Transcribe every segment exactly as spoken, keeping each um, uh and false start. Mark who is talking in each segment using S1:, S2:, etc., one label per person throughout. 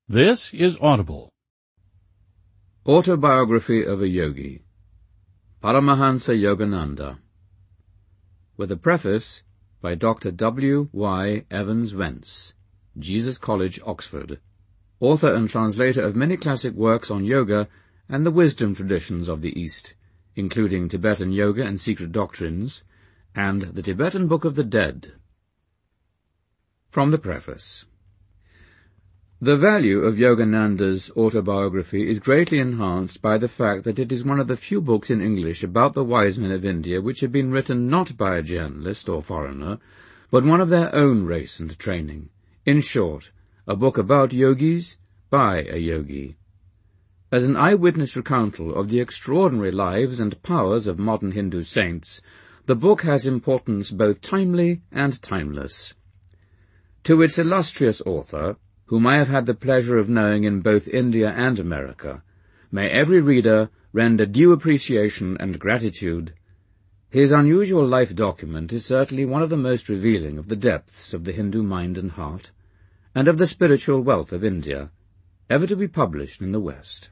S1: This is Audible.
S2: Autobiography of a Yogi, Paramahansa Yogananda, with a preface by Doctor W Y Evans Wentz, Jesus College, Oxford, author and translator of many classic works on yoga and the wisdom traditions of the East, including Tibetan Yoga and Secret Doctrines, and the Tibetan Book of the Dead. From the preface. The value of Yogananda's autobiography is greatly enhanced by the fact that it is one of the few books in English about the wise men of India which have been written not by a journalist or foreigner, but one of their own race and training. In short, a book about yogis by a yogi. As an eyewitness recountal of the extraordinary lives and powers of modern Hindu saints, the book has importance both timely and timeless. To its illustrious author, whom I have had the pleasure of knowing in both India and America, may every reader render due appreciation and gratitude. His unusual life document is certainly one of the most revealing of the depths of the Hindu mind and heart, and of the spiritual wealth of India, ever to be published in the West.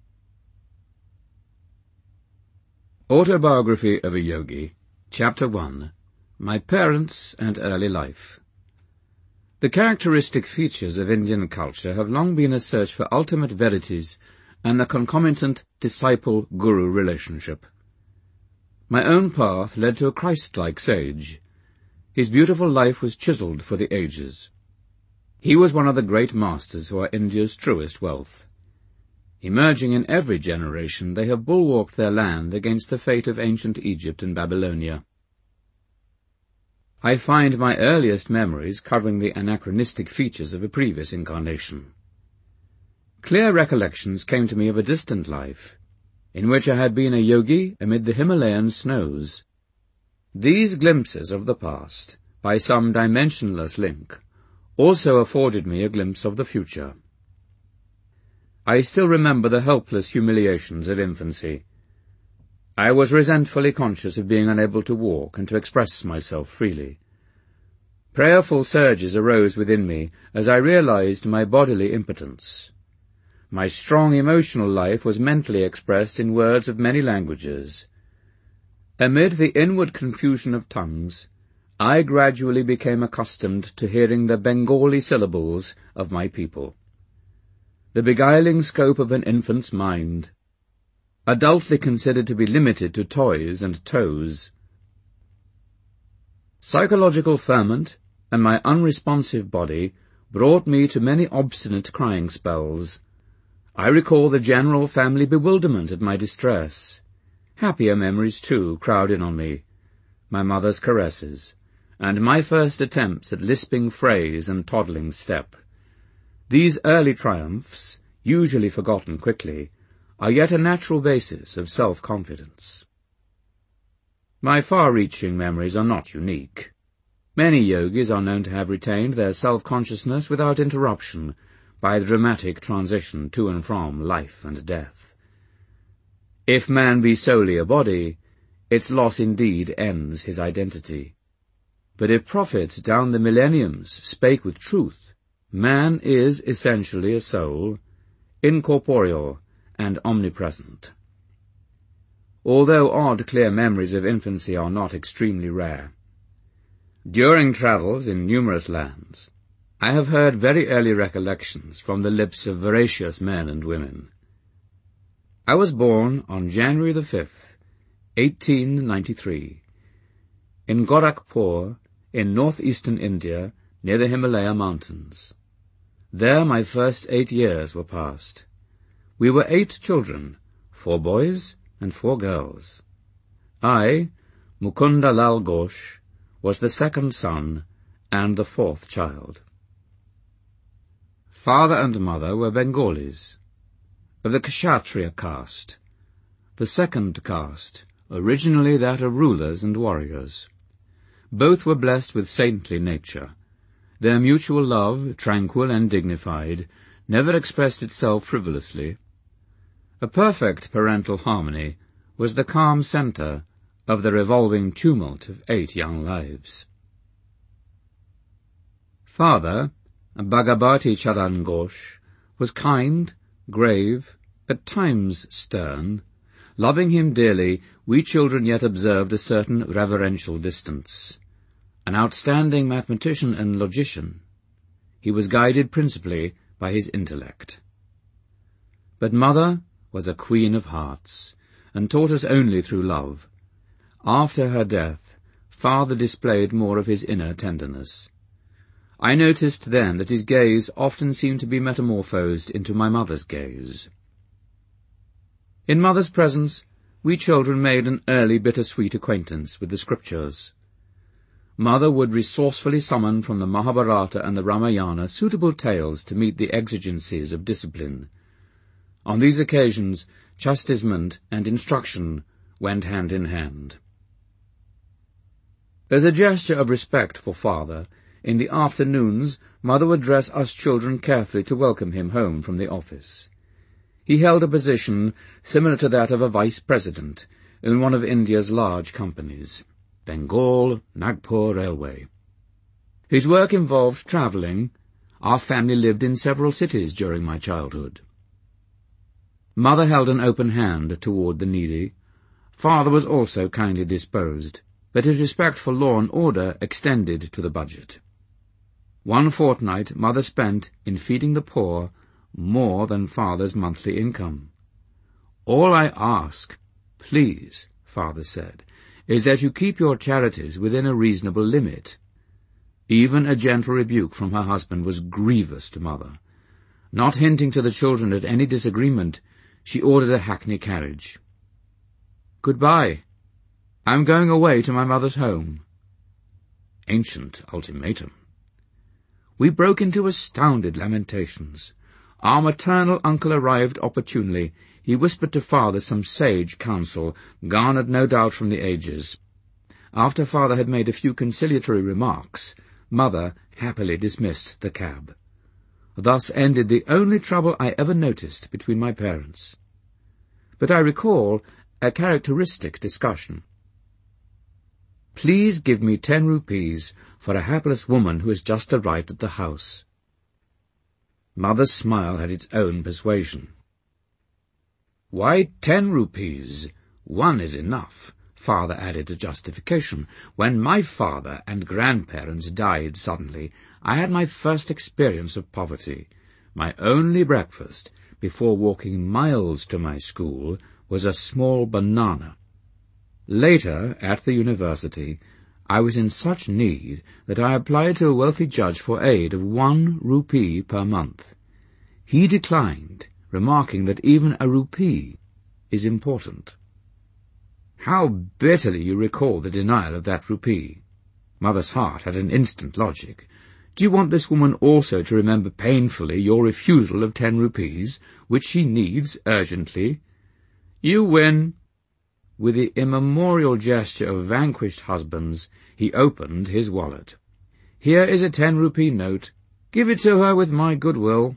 S2: Autobiography of a Yogi, Chapter one. My Parents and Early Life. The characteristic features of Indian culture have long been a search for ultimate verities and the concomitant disciple-guru relationship. My own path led to a Christ-like sage. His beautiful life was chiselled for the ages. He was one of the great masters who are India's truest wealth. Emerging in every generation, they have bulwarked their land against the fate of ancient Egypt and Babylonia. I find my earliest memories covering the anachronistic features of a previous incarnation. Clear recollections came to me of a distant life, in which I had been a yogi amid the Himalayan snows. These glimpses of the past, by some dimensionless link, also afforded me a glimpse of the future. I still remember the helpless humiliations of infancy. I was resentfully conscious of being unable to walk and to express myself freely. Prayerful surges arose within me as I realized my bodily impotence. My strong emotional life was mentally expressed in words of many languages. Amid the inward confusion of tongues, I gradually became accustomed to hearing the Bengali syllables of my people. The beguiling scope of an infant's mind, adultly considered to be limited to toys and toes. Psychological ferment and my unresponsive body brought me to many obstinate crying spells. I recall the general family bewilderment at my distress. Happier memories, too, crowd in on me. My mother's caresses, and my first attempts at lisping phrase and toddling step. These early triumphs, usually forgotten quickly, are yet a natural basis of self-confidence. My far-reaching memories are not unique. Many yogis are known to have retained their self-consciousness without interruption by the dramatic transition to and from life and death. If man be solely a body, its loss indeed ends his identity. But if prophets down the millenniums spake with truth, man is essentially a soul, incorporeal and omnipresent. Although odd, clear memories of infancy are not extremely rare. During travels in numerous lands, I have heard very early recollections from the lips of veracious men and women. I was born on January the fifth, eighteen ninety-three, in Gorakhpur, in northeastern India, near the Himalaya mountains. There my first eight years were passed. We were eight children, four boys and four girls. I, Mukunda Lal Ghosh, was the second son and the fourth child. Father and mother were Bengalis, of the Kshatriya caste, the second caste, originally that of rulers and warriors. Both were blessed with saintly nature. Their mutual love, tranquil and dignified, never expressed itself frivolously. A perfect parental harmony was the calm centre of the revolving tumult of eight young lives. Father, Bhagavati Charan Ghosh, was kind, grave, at times stern. Loving him dearly, we children yet observed a certain reverential distance. An outstanding mathematician and logician, he was guided principally by his intellect. But mother was a queen of hearts, and taught us only through love. After her death, father displayed more of his inner tenderness. I noticed then that his gaze often seemed to be metamorphosed into my mother's gaze. In mother's presence, we children made an early bittersweet acquaintance with the scriptures. Mother would resourcefully summon from the Mahabharata and the Ramayana suitable tales to meet the exigencies of discipline. On these occasions, chastisement and instruction went hand in hand. As a gesture of respect for father, in the afternoons mother would dress us children carefully to welcome him home from the office. He held a position similar to that of a vice-president in one of India's large companies, Bengal Nagpur Railway. His work involved travelling. Our family lived in several cities during my childhood. Mother held an open hand toward the needy. Father was also kindly disposed, but his respect for law and order extended to the budget. One fortnight mother spent in feeding the poor more than father's monthly income. "All I ask, please," father said, "is that you keep your charities within a reasonable limit." Even a gentle rebuke from her husband was grievous to mother. Not hinting to the children at any disagreement, she ordered a hackney carriage. "Goodbye. I'm going away to my mother's home." Ancient ultimatum. We broke into astounded lamentations. Our maternal uncle arrived opportunely. He whispered to father some sage counsel, garnered no doubt from the ages. After father had made a few conciliatory remarks, mother happily dismissed the cab. Thus ended the only trouble I ever noticed between my parents. But I recall a characteristic discussion. "Please give me ten rupees for a hapless woman who has just arrived at the house." Mother's smile had its own persuasion. "Why ten rupees? One is enough," father added to justification. "When my father and grandparents died suddenly, I had my first experience of poverty. My only breakfast, before walking miles to my school, was a small banana. Later, at the university, I was in such need that I applied to a wealthy judge for aid of one rupee per month. He declined, remarking that even a rupee is important." How bitterly you recall the denial of that rupee. Mother's heart had an instant logic. "Do you want this woman also to remember painfully your refusal of ten rupees, which she needs urgently?" "You win." With the immemorial gesture of vanquished husbands, he opened his wallet. "Here is a ten-rupee note. Give it to her with my goodwill."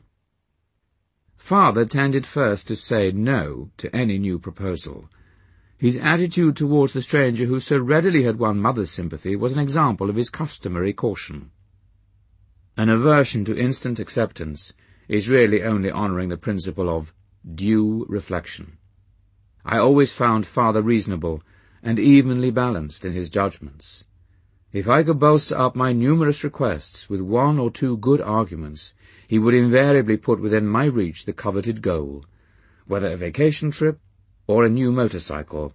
S2: Father tended first to say no to any new proposal. His attitude towards the stranger who so readily had won mother's sympathy was an example of his customary caution. An aversion to instant acceptance is really only honouring the principle of due reflection. I always found father reasonable and evenly balanced in his judgments. If I could bolster up my numerous requests with one or two good arguments, he would invariably put within my reach the coveted goal, whether a vacation trip or a new motorcycle.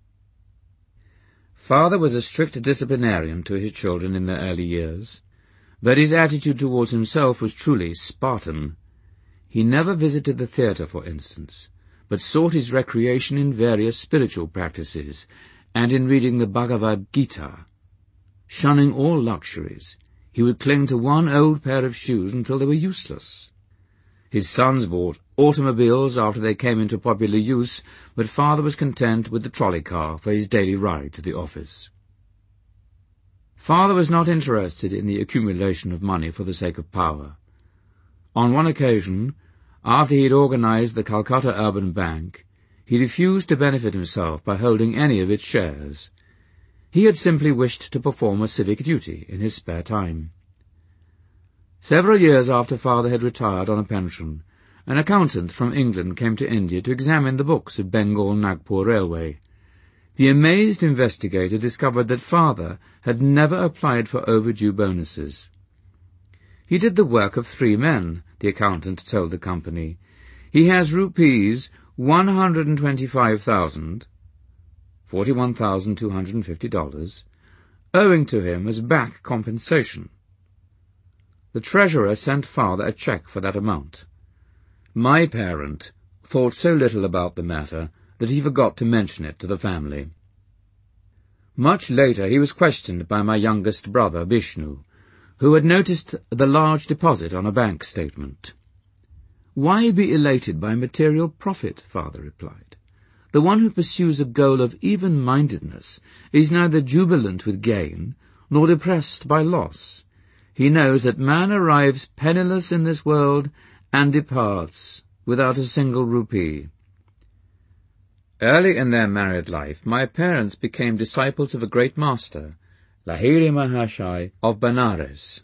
S2: Father was a strict disciplinarian to his children in their early years, but his attitude towards himself was truly Spartan. He never visited the theatre, for instance, but sought his recreation in various spiritual practices and in reading the Bhagavad Gita. Shunning all luxuries, he would cling to one old pair of shoes until they were useless. His sons bought automobiles after they came into popular use, but father was content with the trolley car for his daily ride to the office. Father was not interested in the accumulation of money for the sake of power. On one occasion, after he had organized the Calcutta Urban Bank, he refused to benefit himself by holding any of its shares. He had simply wished to perform a civic duty in his spare time. Several years after father had retired on a pension, an accountant from England came to India to examine the books of Bengal Nagpur Railway. The amazed investigator discovered that father had never applied for overdue bonuses. He did the work of three men, the accountant told the company. He has rupees one hundred twenty-five thousand, forty-one thousand two hundred fifty dollars, owing to him as back compensation. The treasurer sent father a cheque for that amount. My parent thought so little about the matter that he forgot to mention it to the family. Much later he was questioned by my youngest brother, Vishnu, who had noticed the large deposit on a bank statement. "Why be elated by material profit?" father replied. "The one who pursues a goal of even-mindedness is neither jubilant with gain nor depressed by loss. He knows that man arrives penniless in this world and departs without a single rupee." Early in their married life, my parents became disciples of a great master, Lahiri Mahashai of Benares.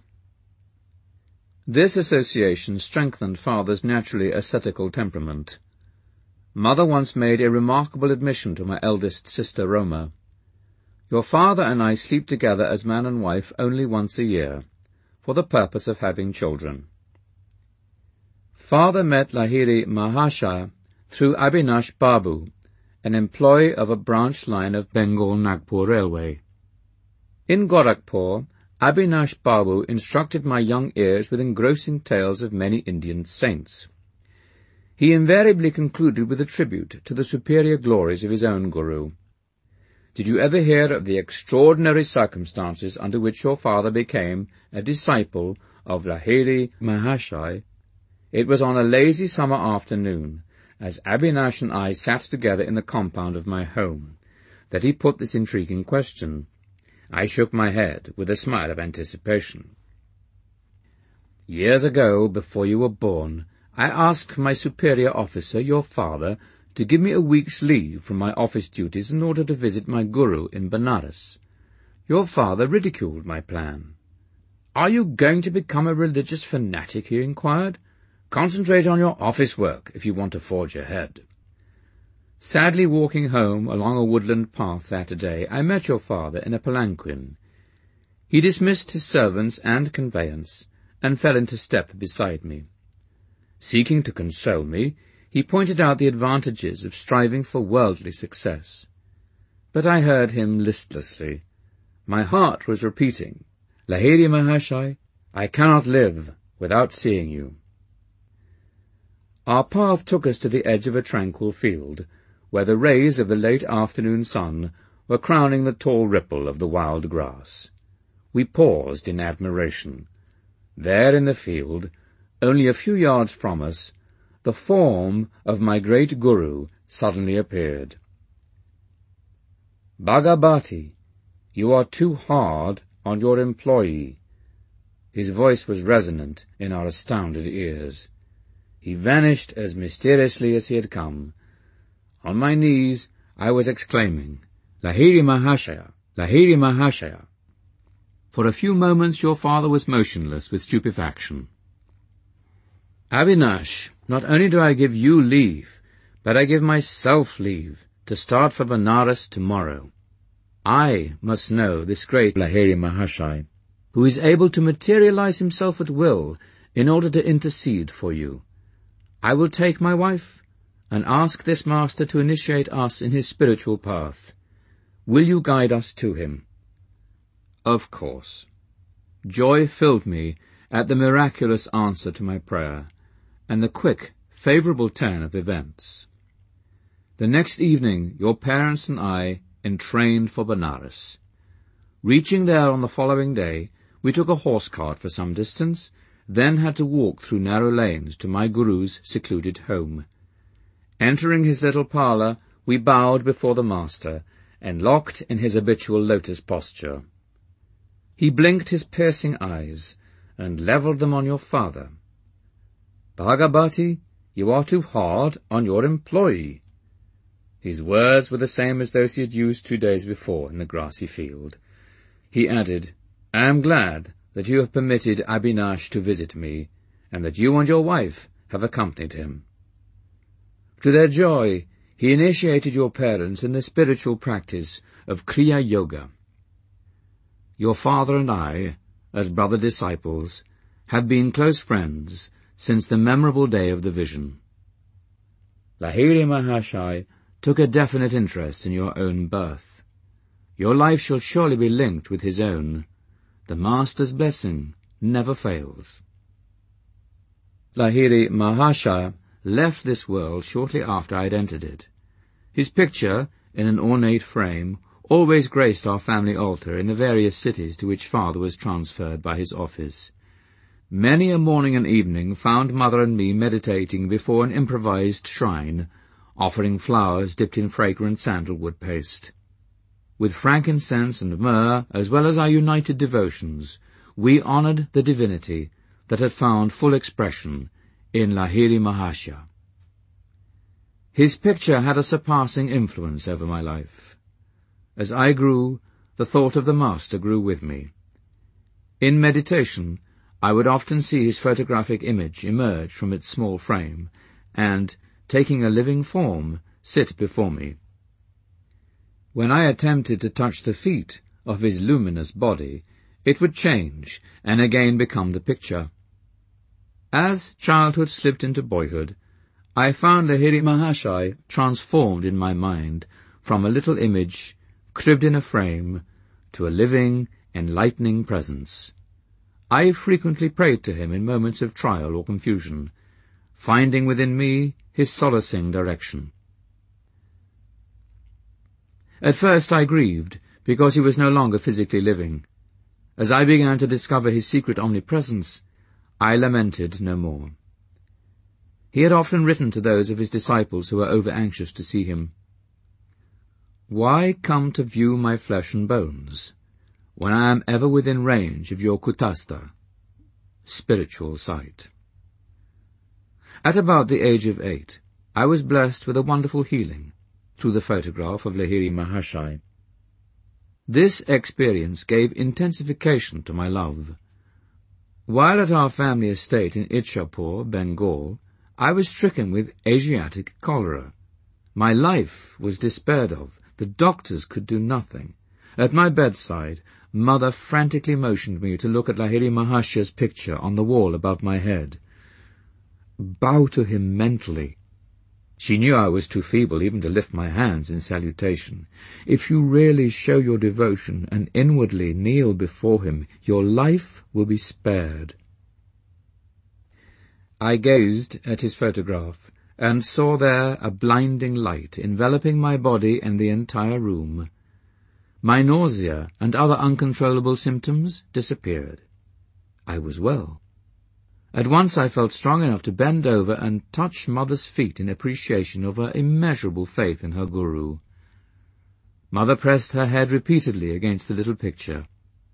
S2: This association strengthened father's naturally ascetical temperament. Mother once made a remarkable admission to my eldest sister Roma. "Your father and I sleep together as man and wife only once a year, for the purpose of having children." Father met Lahiri Mahashai through Abhinash Babu, an employee of a branch line of Bengal Nagpur Railway. In Gorakhpur, Abhinash Babu instructed my young ears with engrossing tales of many Indian saints. He invariably concluded with a tribute to the superior glories of his own guru. "Did you ever hear of the extraordinary circumstances under which your father became a disciple of Lahiri Mahashai?" It was on a lazy summer afternoon, as Abhinash and I sat together in the compound of my home, that he put this intriguing question. I shook my head with a smile of anticipation. "Years ago, before you were born, I asked my superior officer, your father, to give me a week's leave from my office duties in order to visit my guru in Benares. Your father ridiculed my plan. 'Are you going to become a religious fanatic?' he inquired. 'Concentrate on your office work if you want to forge ahead.' Sadly walking home along a woodland path that day, I met your father in a palanquin. He dismissed his servants and conveyance, and fell into step beside me. Seeking to console me, he pointed out the advantages of striving for worldly success. But I heard him listlessly. My heart was repeating, 'Lahiri Mahashai, I cannot live without seeing you.' Our path took us to the edge of a tranquil field, where the rays of the late afternoon sun were crowning the tall ripple of the wild grass. We paused in admiration. There in the field, only a few yards from us, the form of my great guru suddenly appeared. 'Bhagabati, you are too hard on your employee.' His voice was resonant in our astounded ears. He vanished as mysteriously as he had come. On my knees I was exclaiming, 'Lahiri Mahashaya, Lahiri Mahashaya.' For a few moments your father was motionless with stupefaction. 'Abhinash, not only do I give you leave, but I give myself leave to start for Benares tomorrow. I must know this great Lahiri Mahashai, who is able to materialize himself at will in order to intercede for you. I will take my wife and ask this master to initiate us in his spiritual path. Will you guide us to him?' Of course. Joy filled me at the miraculous answer to my prayer, and the quick, favourable turn of events. The next evening your parents and I entrained for Benares. Reaching there on the following day, we took a horse-cart for some distance, then had to walk through narrow lanes to my guru's secluded home. Entering his little parlour, we bowed before the master, and locked in his habitual lotus posture. He blinked his piercing eyes, and levelled them on your father. 'Bhagabati, you are too hard on your employee.' His words were the same as those he had used two days before in the grassy field. He added, 'I am glad that you have permitted Abhinash to visit me, and that you and your wife have accompanied him. To their joy, he initiated your parents in the spiritual practice of Kriya Yoga. Your father and I, as brother disciples, have been close friends since the memorable day of the vision. Lahiri Mahashaya took a definite interest in your own birth. Your life shall surely be linked with his own. The Master's blessing never fails. Lahiri Mahashaya left this world shortly after I had entered it. His picture, in an ornate frame, always graced our family altar in the various cities to which father was transferred by his office. Many a morning and evening found mother and me meditating before an improvised shrine, offering flowers dipped in fragrant sandalwood paste. With frankincense and myrrh, as well as our united devotions, we honoured the divinity that had found full expression in Lahiri Mahashaya. His picture had a surpassing influence over my life. As I grew, the thought of the Master grew with me. In meditation, I would often see his photographic image emerge from its small frame, and, taking a living form, sit before me. When I attempted to touch the feet of his luminous body, it would change and again become the picture. As childhood slipped into boyhood, I found Lahiri Mahashaya transformed in my mind from a little image, cribbed in a frame, to a living, enlightening presence. I frequently prayed to him in moments of trial or confusion, finding within me his solacing direction. At first I grieved, because he was no longer physically living. As I began to discover his secret omnipresence, I lamented no more. He had often written to those of his disciples who were over-anxious to see him, "Why come to view my flesh and bones, when I am ever within range of your kutastha," spiritual sight? At about the age of eight, I was blessed with a wonderful healing through the photograph of Lahiri Mahashaya. This experience gave intensification to my love. While at our family estate in Itchapur, Bengal, I was stricken with Asiatic cholera. My life was despaired of. The doctors could do nothing. At my bedside, mother frantically motioned me to look at Lahiri Mahashaya's picture on the wall above my head. Bow to him mentally. She knew I was too feeble even to lift my hands in salutation. If you really show your devotion and inwardly kneel before him, your life will be spared. I gazed at his photograph, and saw there a blinding light enveloping my body and the entire room. My nausea and other uncontrollable symptoms disappeared. I was well. At once I felt strong enough to bend over and touch Mother's feet in appreciation of her immeasurable faith in her Guru. Mother pressed her head repeatedly against the little picture.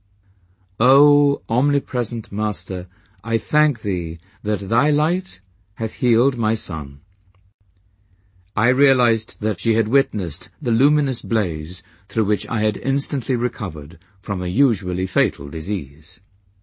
S2: "O omnipresent Master, I thank thee that thy light hath healed my son." I realized that she had witnessed the luminous blaze through which I had instantly recovered from a usually fatal disease.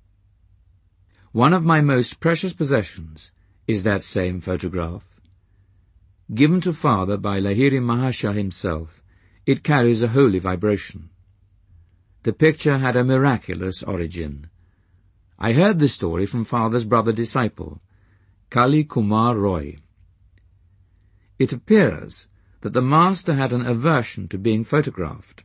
S2: One of my most precious possessions is that same photograph. Given to Father by Lahiri Mahashaya himself, it carries a holy vibration. The picture had a miraculous origin. I heard the story from Father's brother disciple, Kali Kumar Roy. It appears that the Master had an aversion to being photographed.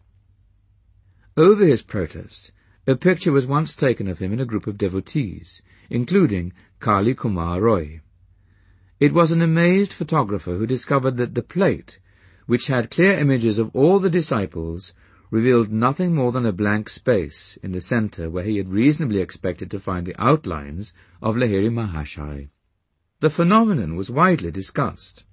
S2: Over his protest, a picture was once taken of him in a group of devotees, including Kali Kumar Roy. It was an amazed photographer who discovered that the plate, which had clear images of all the disciples, revealed nothing more than a blank space in the centre where he had reasonably expected to find the outlines of Lahiri Mahashaya. The phenomenon was widely discussed.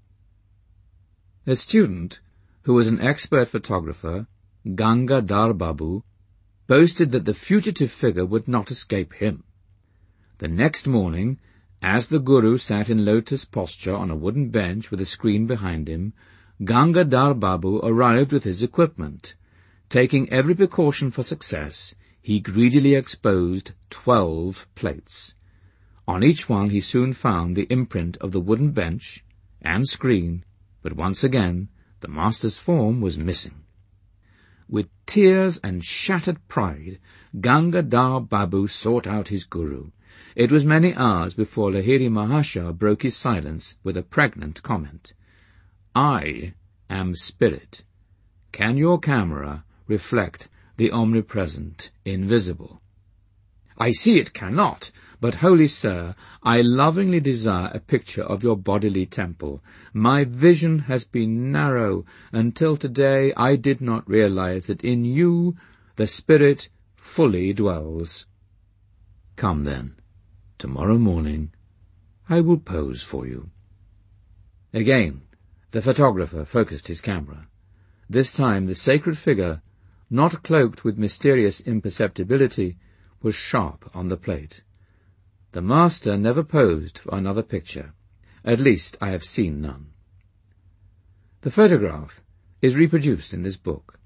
S2: A student, who was an expert photographer, Ganga Dar Babu, boasted that the fugitive figure would not escape him. The next morning, as the Guru sat in lotus posture on a wooden bench with a screen behind him, Ganga Dar Babu arrived with his equipment. Taking every precaution for success, he greedily exposed twelve plates. On each one he soon found the imprint of the wooden bench and screen, but once again the master's form was missing. With tears and shattered pride, Gangadhar Babu sought out his guru. It was many hours before Lahiri Mahasaya broke his silence with a pregnant comment. "I am spirit. Can your camera reflect the omnipresent invisible?" "I see it cannot, but, holy sir, I lovingly desire a picture of your bodily temple. My vision has been narrow. Until today I did not realize that in you the spirit fully dwells." "Come then. Tomorrow morning I will pose for you." Again the photographer focused his camera. This time the sacred figure, not cloaked with mysterious imperceptibility, was sharp on the plate. The master never posed for another picture. At least I have seen none. The photograph is reproduced in this book.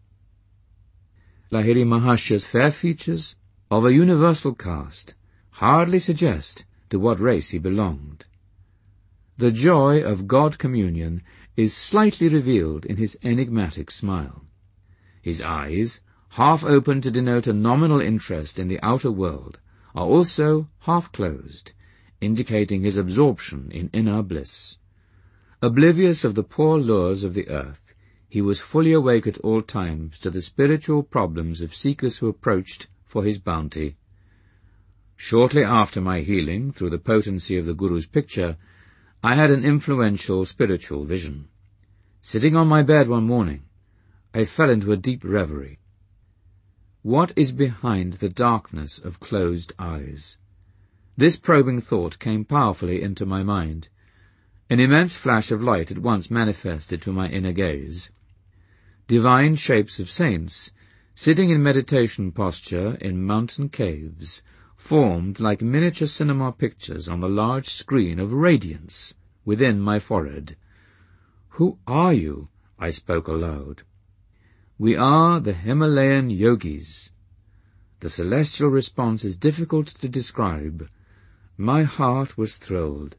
S2: Lahiri Mahasaya's fair features, of a universal cast, hardly suggest to what race he belonged. The joy of God communion is slightly revealed in his enigmatic smile. His eyes, half open to denote a nominal interest in the outer world, are also half closed, indicating his absorption in inner bliss. Oblivious of the poor lures of the earth, he was fully awake at all times to the spiritual problems of seekers who approached for his bounty. Shortly after my healing, through the potency of the Guru's picture, I had an influential spiritual vision. Sitting on my bed one morning, I fell into a deep reverie. What is behind the darkness of closed eyes? This probing thought came powerfully into my mind. An immense flash of light at once manifested to my inner gaze. Divine shapes of saints, sitting in meditation posture in mountain caves, formed like miniature cinema pictures on the large screen of radiance within my forehead. "Who are you?" I spoke aloud. "We are the Himalayan yogis." The celestial response is difficult to describe. My heart was thrilled.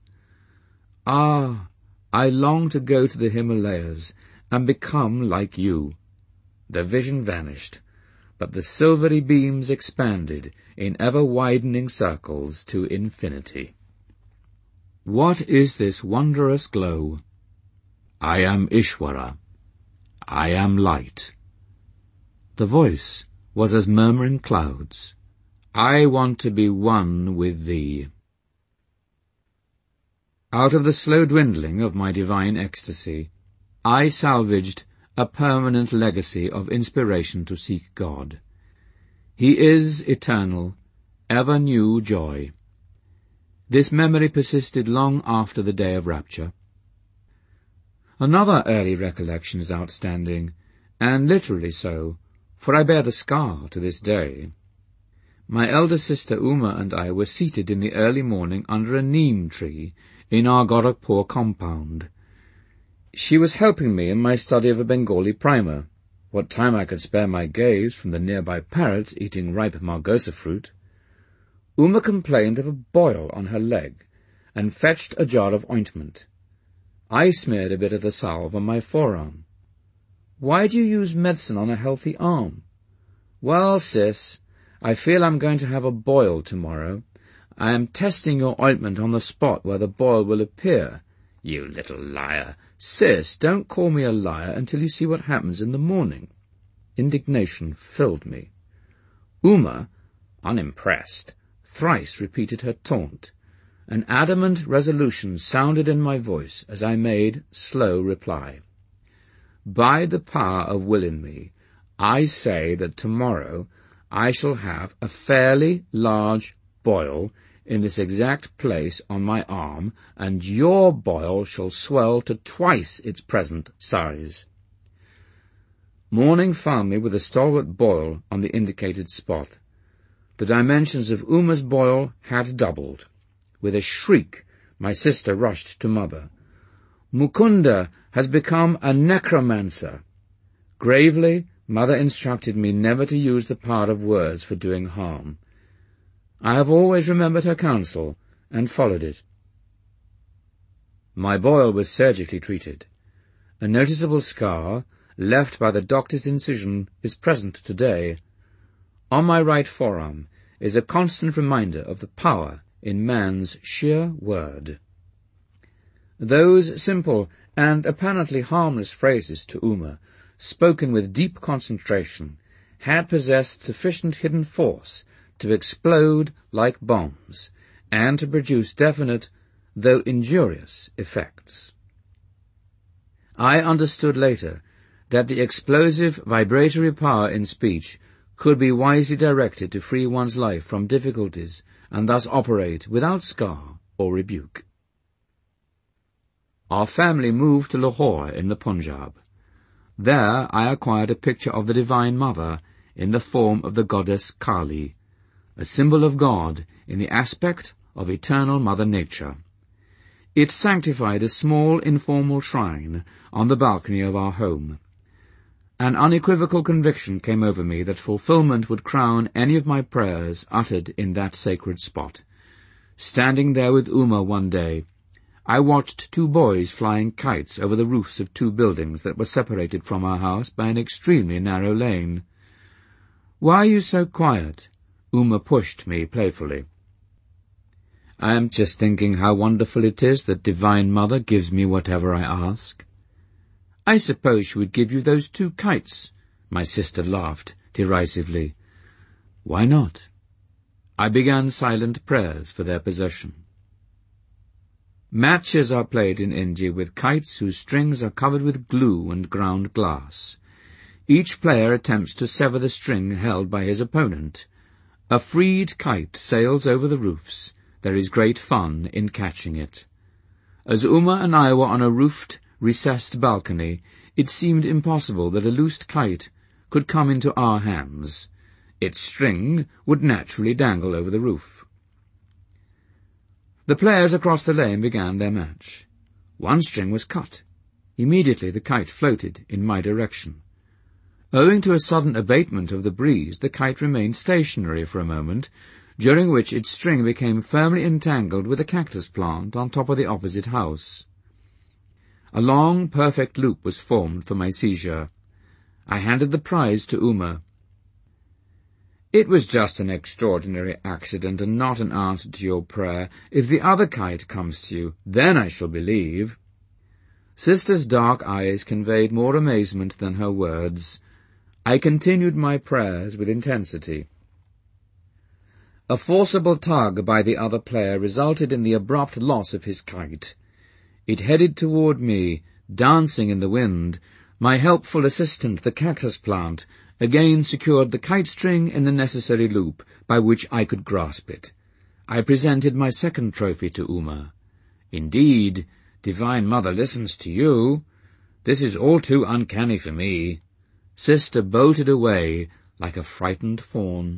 S2: "Ah, I long to go to the Himalayas and become like you." The vision vanished, but the silvery beams expanded in ever-widening circles to infinity. What is this wondrous glow? I am Ishwara. I am light. The voice was as murmuring clouds. I want to be one with thee. Out of the slow dwindling of my divine ecstasy, I salvaged a permanent legacy of inspiration to seek God. He is eternal, ever new joy. This memory persisted long after the day of rapture. Another early recollection is outstanding, and literally so, for I bear the scar to this day. My elder sister Uma and I were seated in the early morning under a neem tree in our Gorakhpur compound. She was helping me in my study of a Bengali primer, what time I could spare my gaze from the nearby parrot eating ripe margosa fruit. Uma complained of a boil on her leg, and fetched a jar of ointment. I smeared a bit of the salve on my forearm. "Why do you use medicine on a healthy arm?" "Well, sis, I feel I'm going to have a boil tomorrow. I am testing your ointment on the spot where the boil will appear." "You little liar." "Sis, don't call me a liar until you see what happens in the morning." Indignation filled me. Uma, unimpressed, thrice repeated her taunt. An adamant resolution sounded in my voice as I made slow reply. "By the power of will in me, I say that tomorrow I shall have a fairly large boil in this exact place on my arm, and your boil shall swell to twice its present size." Morning found me with a stalwart boil on the indicated spot. The dimensions of Uma's boil had doubled. With a shriek, my sister rushed to mother. "Mukunda has become a necromancer." Gravely, mother instructed me never to use the power of words for doing harm. I have always remembered her counsel, and followed it. My boil was surgically treated. A noticeable scar, left by the doctor's incision, is present today. On my right forearm is a constant reminder of the power in man's sheer word. Those simple and apparently harmless phrases to Uma, spoken with deep concentration, had possessed sufficient hidden force to explode like bombs, and to produce definite, though injurious, effects. I understood later that the explosive vibratory power in speech could be wisely directed to free one's life from difficulties, and thus operate without scar or rebuke. Our family moved to Lahore in the Punjab. There I acquired a picture of the Divine Mother in the form of the goddess Kali, a symbol of God in the aspect of eternal Mother Nature. It sanctified a small informal shrine on the balcony of our home. An unequivocal conviction came over me that fulfillment would crown any of my prayers uttered in that sacred spot. Standing there with Uma one day, I watched two boys flying kites over the roofs of two buildings that were separated from our house by an extremely narrow lane. "Why are you so quiet?" Uma pushed me playfully. "I am just thinking how wonderful it is that Divine Mother gives me whatever I ask." "I suppose she would give you those two kites," my sister laughed derisively. "Why not?" I began silent prayers for their possession. Matches are played in India with kites whose strings are covered with glue and ground glass. Each player attempts to sever the string held by his opponent. A freed kite sails over the roofs. There is great fun in catching it. As Uma and I were on a roofed, recessed balcony, it seemed impossible that a loosed kite could come into our hands. Its string would naturally dangle over the roof. The players across the lane began their match. One string was cut. Immediately the kite floated in my direction. Owing to a sudden abatement of the breeze, the kite remained stationary for a moment, during which its string became firmly entangled with a cactus plant on top of the opposite house. A long, perfect loop was formed for my seizure. I handed the prize to Uma. "It was just an extraordinary accident and not an answer to your prayer. If the other kite comes to you, then I shall believe." Sister's dark eyes conveyed more amazement than her words. I continued my prayers with intensity. A forcible tug by the other player resulted in the abrupt loss of his kite. It headed toward me, dancing in the wind. My helpful assistant, the cactus plant, again secured the kite string in the necessary loop by which I could grasp it. I presented my second trophy to Uma. "Indeed, Divine Mother listens to you. This is all too uncanny for me." Sister bolted away like a frightened fawn.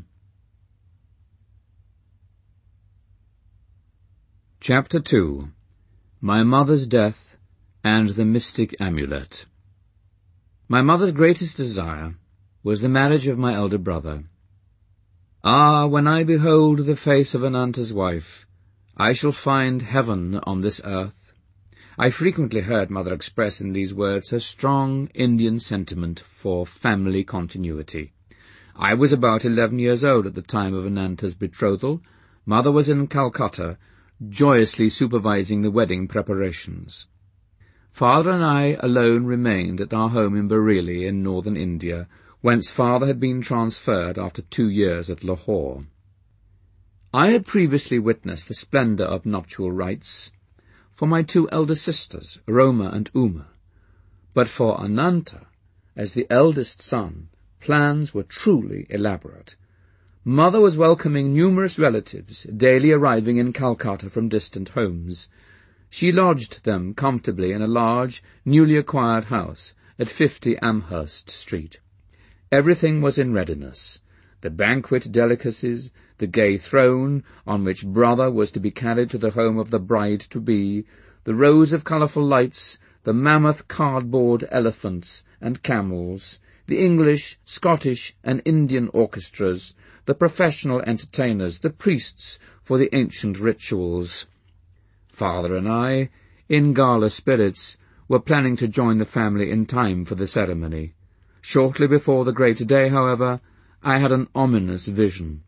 S2: Chapter two. My Mother's Death and the Mystic Amulet. My mother's greatest desire was the marriage of my elder brother. "Ah, when I behold the face of Ananta's wife, I shall find heaven on this earth." I frequently heard Mother express in these words her strong Indian sentiment for family continuity. I was about eleven years old at the time of Ananta's betrothal. Mother was in Calcutta, joyously supervising the wedding preparations. Father and I alone remained at our home in Bareilly in northern India, whence Father had been transferred after two years at Lahore. I had previously witnessed the splendour of nuptial rites for my two elder sisters, Roma and Uma, but for Ananta, as the eldest son, plans were truly elaborate. Mother was welcoming numerous relatives, daily arriving in Calcutta from distant homes. She lodged them comfortably in a large, newly acquired house at fifty Amherst Street. Everything was in readiness. The banquet delicacies, the gay throne on which brother was to be carried to the home of the bride-to-be, the rows of colourful lights, the mammoth cardboard elephants and camels, the English, Scottish, and Indian orchestras, the professional entertainers, the priests for the ancient rituals. Father and I, in gala spirits, were planning to join the family in time for the ceremony. Shortly before the great day, however, I had an ominous vision.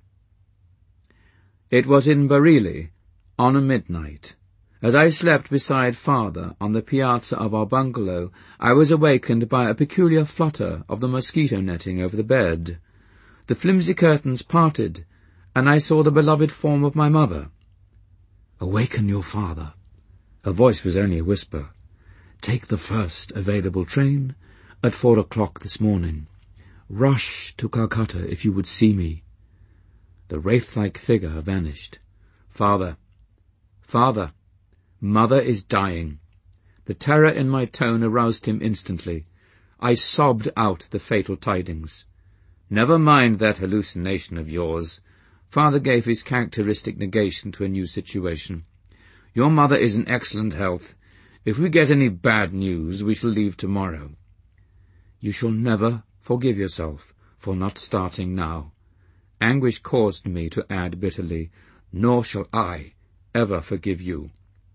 S2: It was in Bareilly, on a midnight. As I slept beside Father on the piazza of our bungalow, I was awakened by a peculiar flutter of the mosquito netting over the bed. The flimsy curtains parted, and I saw the beloved form of my mother. "Awaken your father." Her voice was only a whisper. "Take the first available train at four o'clock this morning. Rush to Calcutta if you would see me." The wraith-like figure vanished. "Father, Father, Mother is dying." The terror in my tone aroused him instantly. I sobbed out the fatal tidings. "Never mind that hallucination of yours." Father gave his characteristic negation to a new situation. "Your mother is in excellent health. If we get any bad news, we shall leave tomorrow." "You shall never forgive yourself for not starting now." Anguish caused me to add bitterly, "Nor shall I ever forgive you."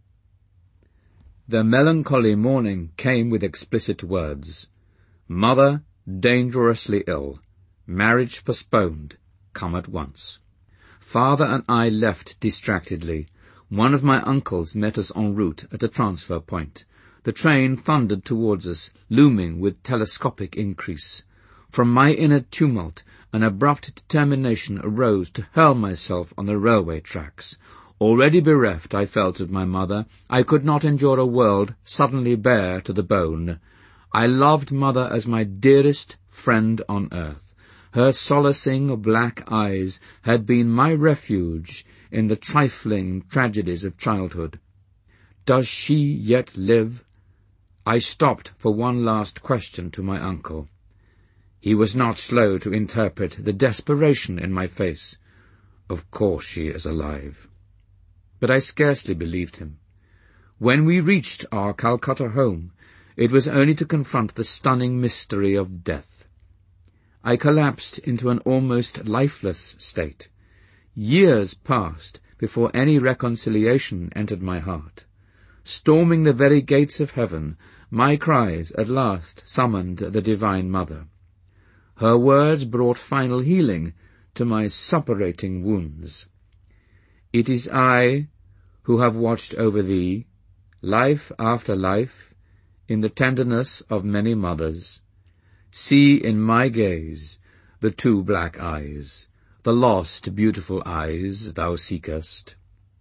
S2: The melancholy morning came with explicit words. "Mother dangerously ill. Marriage postponed. Come at once." Father and I left distractedly. One of my uncles met us en route at a transfer point. The train thundered towards us, looming with telescopic increase. From my inner tumult, an abrupt determination arose to hurl myself on the railway tracks. Already bereft, I felt, of my mother, I could not endure a world suddenly bare to the bone. I loved Mother as my dearest friend on earth. Her solacing black eyes had been my refuge in the trifling tragedies of childhood. Does she yet live? I stopped for one last question to my uncle. He was not slow to interpret the desperation in my face. "Of course she is alive." But I scarcely believed him. When we reached our Calcutta home, it was only to confront the stunning mystery of death. I collapsed into an almost lifeless state. Years passed before any reconciliation entered my heart. Storming the very gates of heaven, my cries at last summoned the Divine Mother. Her words brought final healing to my suppurating wounds. "It is I who have watched over thee, life after life, in the tenderness of many mothers. See in my gaze the two black eyes, the lost beautiful eyes thou seekest."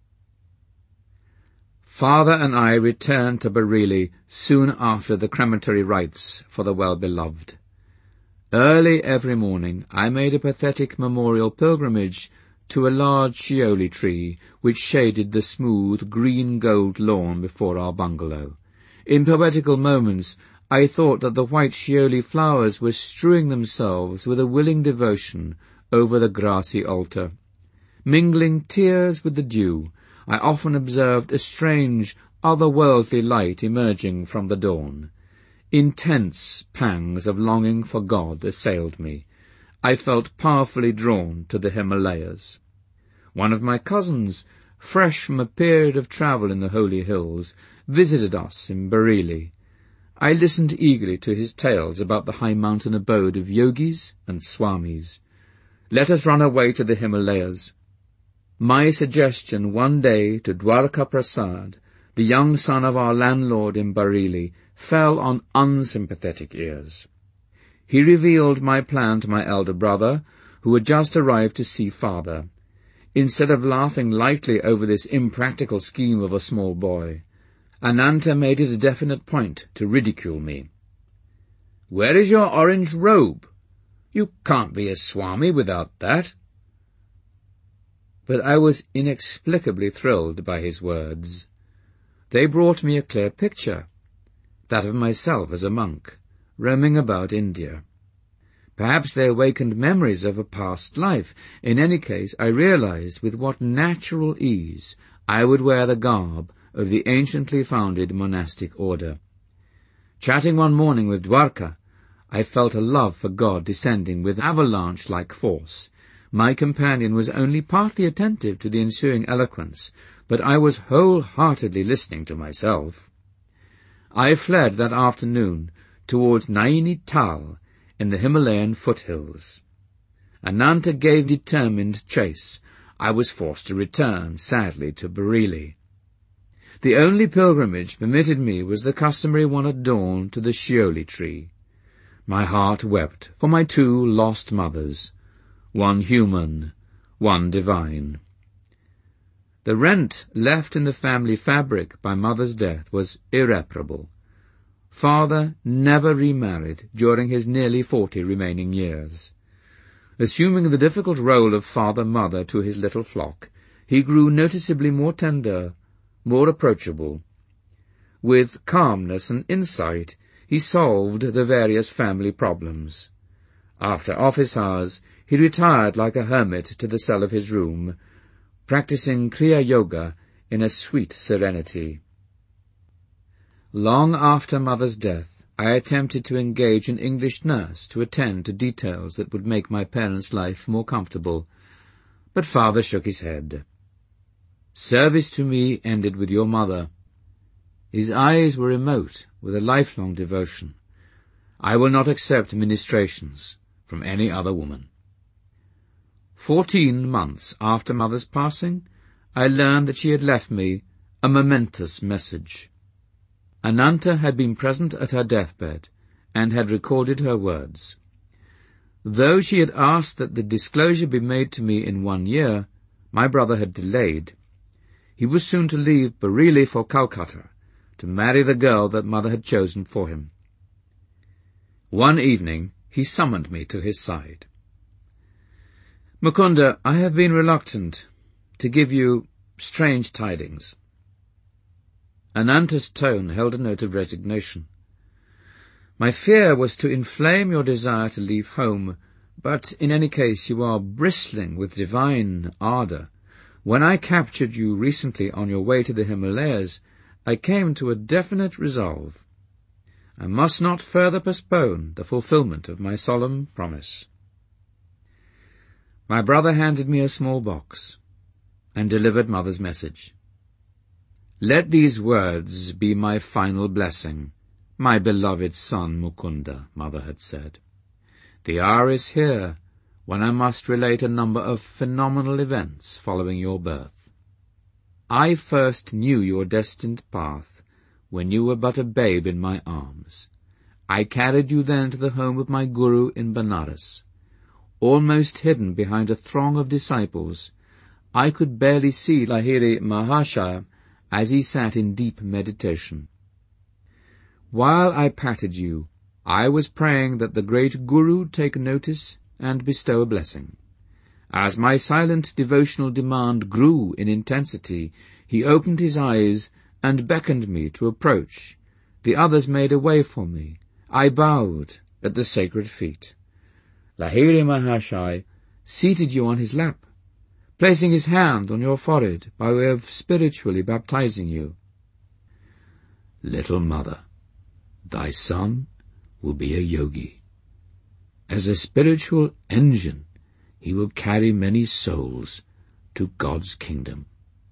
S2: Father and I returned to Bareilly soon after the crematory rites for the well-beloved. Early every morning I made a pathetic memorial pilgrimage to a large shioli tree which shaded the smooth green-gold lawn before our bungalow. In poetical moments I thought that the white shioli flowers were strewing themselves with a willing devotion over the grassy altar. Mingling tears with the dew, I often observed a strange, otherworldly light emerging from the dawn. Intense pangs of longing for God assailed me. I felt powerfully drawn to the Himalayas. One of my cousins, fresh from a period of travel in the holy hills, visited us in Bareilly. I listened eagerly to his tales about the high mountain abode of yogis and swamis. "Let us run away to the Himalayas." My suggestion one day to Dwarka Prasad, the young son of our landlord in Bareilly, fell on unsympathetic ears. He revealed my plan to my elder brother, who had just arrived to see Father. Instead of laughing lightly over this impractical scheme of a small boy, Ananta made it a definite point to ridicule me. "Where is your orange robe? You can't be a Swami without that." But I was inexplicably thrilled by his words. They brought me a clear picture, that of myself as a monk, roaming about India. Perhaps they awakened memories of a past life. In any case, I realized with what natural ease I would wear the garb of the anciently founded monastic order. Chatting one morning with Dwarka, I felt a love for God descending with avalanche-like force. My companion was only partly attentive to the ensuing eloquence, but I was wholeheartedly listening to myself. I fled that afternoon towards Naini Tal in the Himalayan foothills. Ananta gave determined chase. I was forced to return, sadly, to Bareilly. The only pilgrimage permitted me was the customary one at dawn to the Shioli tree. My heart wept for my two lost mothers, one human, one divine. The rent left in the family fabric by mother's death was irreparable. Father never remarried during his nearly forty remaining years. Assuming the difficult role of father-mother to his little flock, he grew noticeably more tender, more approachable. With calmness and insight, he solved the various family problems. After office hours, he retired like a hermit to the cell of his room, practicing Kriya Yoga in a sweet serenity. Long after mother's death, I attempted to engage an English nurse to attend to details that would make my parents' life more comfortable, but father shook his head. Service to me ended with your mother. His eyes were remote with a lifelong devotion. I will not accept ministrations from any other woman. Fourteen months after mother's passing, I learned that she had left me a momentous message. Ananta had been present at her deathbed and had recorded her words. Though she had asked that the disclosure be made to me in one year, my brother had delayed. He was soon to leave Bareilly for Calcutta, to marry the girl that mother had chosen for him. One evening he summoned me to his side. Mukunda, I have been reluctant to give you strange tidings. Ananta's tone held a note of resignation. My fear was to inflame your desire to leave home, but in any case you are bristling with divine ardour. When I captured you recently on your way to the Himalayas, I came to a definite resolve. I must not further postpone the fulfilment of my solemn promise. My brother handed me a small box and delivered mother's message. Let these words be my final blessing, my beloved son Mukunda, mother had said. The hour is here when I must relate a number of phenomenal events following your birth. I first knew your destined path when you were but a babe in my arms. I carried you then to the home of my guru in Benares. Almost hidden behind a throng of disciples, I could barely see Lahiri Mahashaya as he sat in deep meditation. While I patted you, I was praying that the great Guru take notice and bestow a blessing. As my silent devotional demand grew in intensity, he opened his eyes and beckoned me to approach. The others made a way for me. I bowed at the sacred feet. Lahiri Mahashaya seated you on his lap, placing his hand on your forehead by way of spiritually baptizing you. Little mother, thy son will be a yogi. As a spiritual engine, he will carry many souls to God's kingdom.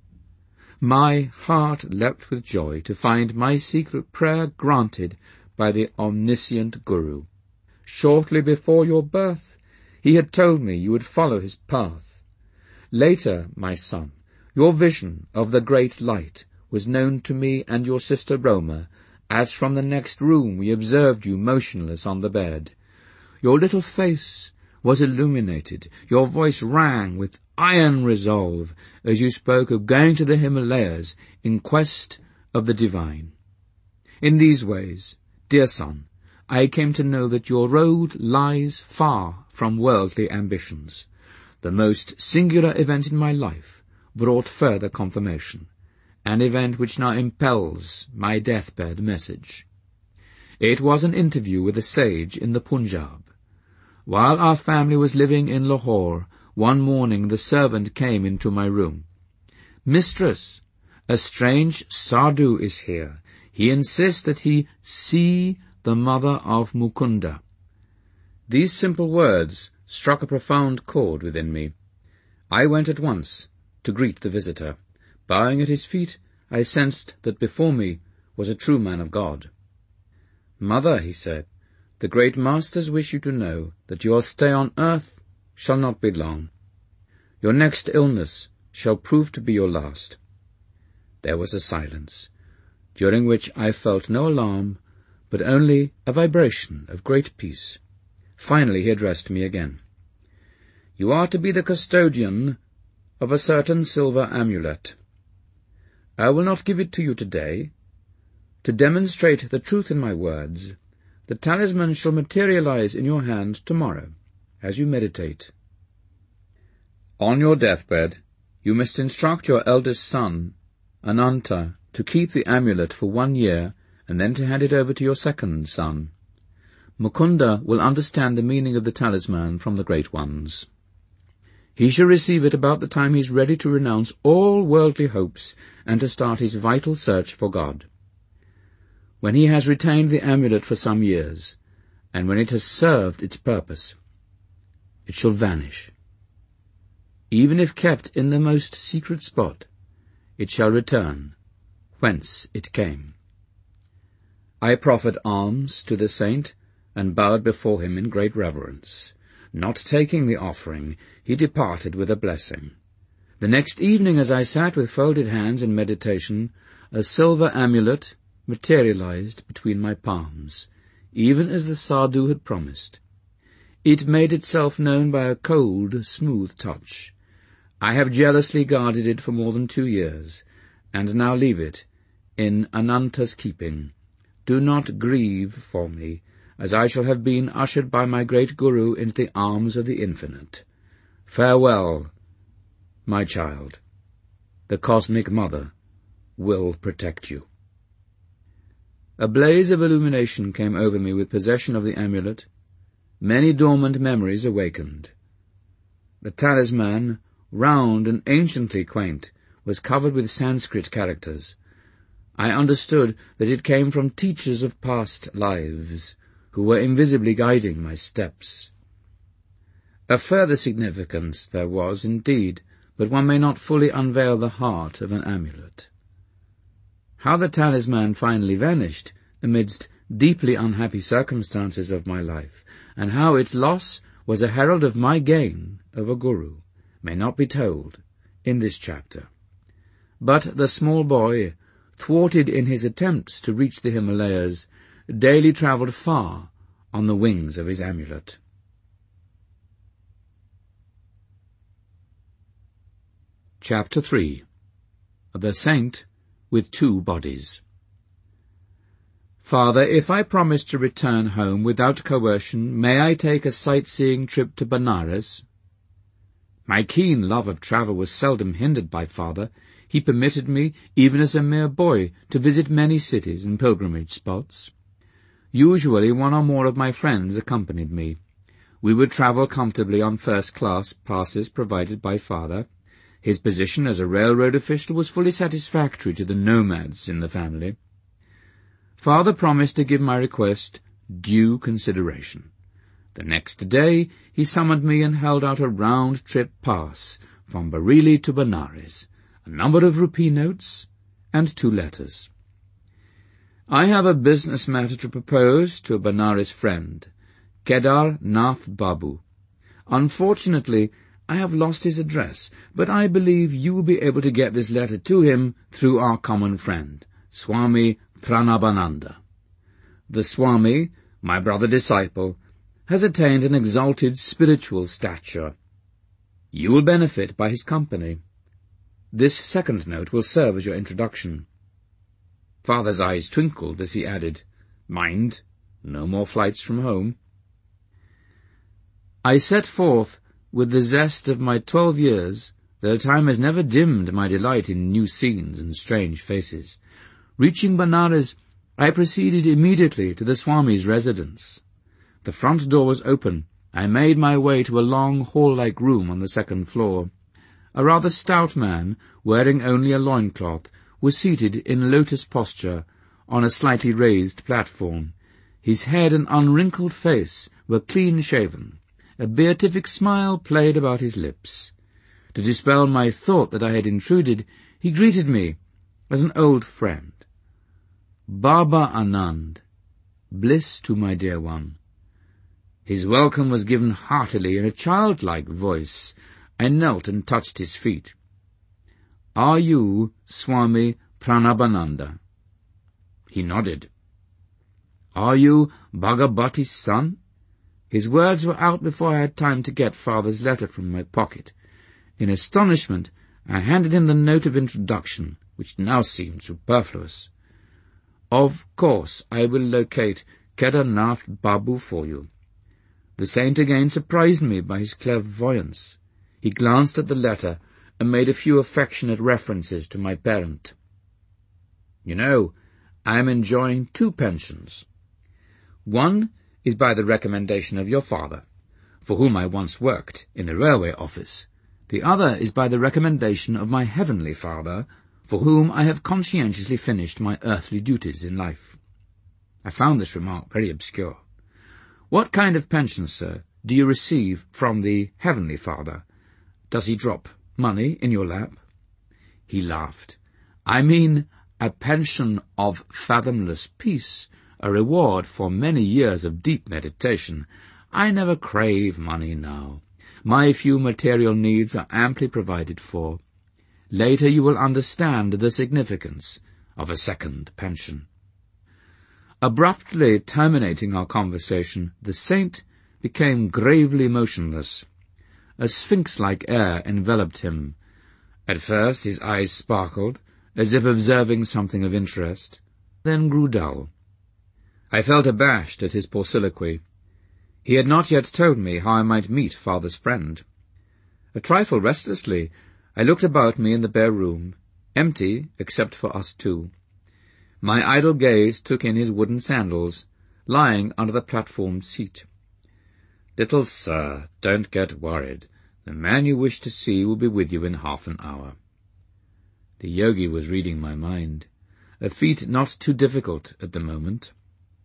S2: My heart leapt with joy to find my secret prayer granted by the omniscient Guru. Shortly before your birth, he had told me you would follow his path. Later, my son, your vision of the great light was known to me and your sister Roma, as from the next room we observed you motionless on the bed. Your little face was illuminated, your voice rang with iron resolve as you spoke of going to the Himalayas in quest of the divine. In these ways, dear son, I came to know that your road lies far from worldly ambitions. The most singular event in my life brought further confirmation, an event which now impels my deathbed message. It was an interview with a sage in the Punjab. While our family was living in Lahore, one morning the servant came into my room. Mistress, a strange sadhu is here. He insists that he see the mother of Mukunda. These simple words struck a profound chord within me. I went at once to greet the visitor. Bowing at his feet, I sensed that before me was a true man of God. "Mother," he said, "the great masters wish you to know that your stay on earth shall not be long. Your next illness shall prove to be your last." There was a silence, during which I felt no alarm, but only a vibration of great peace. Finally he addressed me again. "You are to be the custodian of a certain silver amulet. I will not give it to you today. To demonstrate the truth in my words, the talisman shall materialize in your hand tomorrow, as you meditate. On your deathbed, you must instruct your eldest son, Ananta, to keep the amulet for one year and then to hand it over to your second son. Mukunda will understand the meaning of the talisman from the Great Ones. He shall receive it about the time he is ready to renounce all worldly hopes and to start his vital search for God. When he has retained the amulet for some years, and when it has served its purpose, it shall vanish. Even if kept in the most secret spot, it shall return whence it came." I proffered alms to the saint and bowed before him in great reverence. Not taking the offering, he departed with a blessing. The next evening, as I sat with folded hands in meditation, a silver amulet materialized between my palms, even as the sadhu had promised. It made itself known by a cold, smooth touch. I have jealously guarded it for more than two years, and now leave it in Ananta's keeping. Do not grieve for me, as I shall have been ushered by my great Guru into the arms of the Infinite. Farewell, my child. The Cosmic Mother will protect you. A blaze of illumination came over me with possession of the amulet. Many dormant memories awakened. The talisman, round and anciently quaint, was covered with Sanskrit characters. I understood that it came from teachers of past lives, who were invisibly guiding my steps. A further significance there was, indeed, but one may not fully unveil the heart of an amulet. How the talisman finally vanished amidst deeply unhappy circumstances of my life, and how its loss was a herald of my gain over Guru, may not be told in this chapter. But the small boy, thwarted in his attempts to reach the Himalayas, daily travelled far on the wings of his amulet. Chapter three. The Saint with Two Bodies. Father, if I promise to return home without coercion, may I take a sightseeing trip to Benares? My keen love of travel was seldom hindered by father. He permitted me, even as a mere boy, to visit many cities and pilgrimage spots. Usually one or more of my friends accompanied me. We would travel comfortably on first-class passes provided by father. His position as a railroad official was fully satisfactory to the nomads in the family. Father promised to give my request due consideration. The next day he summoned me and held out a round-trip pass from Bareilly to Benares, a number of rupee notes, and two letters. I have a business matter to propose to a Benares friend, Kedar Nath Babu. Unfortunately, I have lost his address, but I believe you will be able to get this letter to him through our common friend, Swami Pranabananda. The Swami, my brother-disciple, has attained an exalted spiritual stature. You will benefit by his company. This second note will serve as your introduction. Father's eyes twinkled as he added, Mind, no more flights from home. I set forth with the zest of my twelve years, though time has never dimmed my delight in new scenes and strange faces. Reaching Benares, I proceeded immediately to the Swami's residence. The front door was open. I made my way to a long hall-like room on the second floor. A rather stout man, wearing only a loincloth, was seated in lotus posture on a slightly raised platform. His head and unwrinkled face were clean-shaven, A beatific smile played about his lips. To dispel my thought that I had intruded, he greeted me as an old friend. Baba Anand, bliss to my dear one. His welcome was given heartily in a childlike voice. I knelt and touched his feet. Are you Swami Pranabananda? He nodded. Are you Bhagavati's son? His words were out before I had time to get father's letter from my pocket. In astonishment, I handed him the note of introduction, which now seemed superfluous. Of course, I will locate Kedarnath Babu for you. The saint again surprised me by his clairvoyance. He glanced at the letter and made a few affectionate references to my parent. You know, I am enjoying two pensions. One is by the recommendation of your father, for whom I once worked in the railway office. The other is by the recommendation of my heavenly Father, for whom I have conscientiously finished my earthly duties in life. I found this remark very obscure. What kind of pension, sir, do you receive from the heavenly Father? Does he drop money in your lap? He laughed. I mean a pension of fathomless peace, a reward for many years of deep meditation. I never crave money now. My few material needs are amply provided for. Later you will understand the significance of a second pension. Abruptly terminating our conversation, the saint became gravely motionless. A sphinx-like air enveloped him. At first his eyes sparkled, as if observing something of interest, then grew dull. I felt abashed at his pauciliquy. He had not yet told me how I might meet father's friend. A trifle restlessly, I looked about me in the bare room, empty except for us two. My idle gaze took in his wooden sandals, lying under the platform seat. Little sir, don't get worried. The man you wish to see will be with you in half an hour. The yogi was reading my mind, a feat not too difficult at the moment.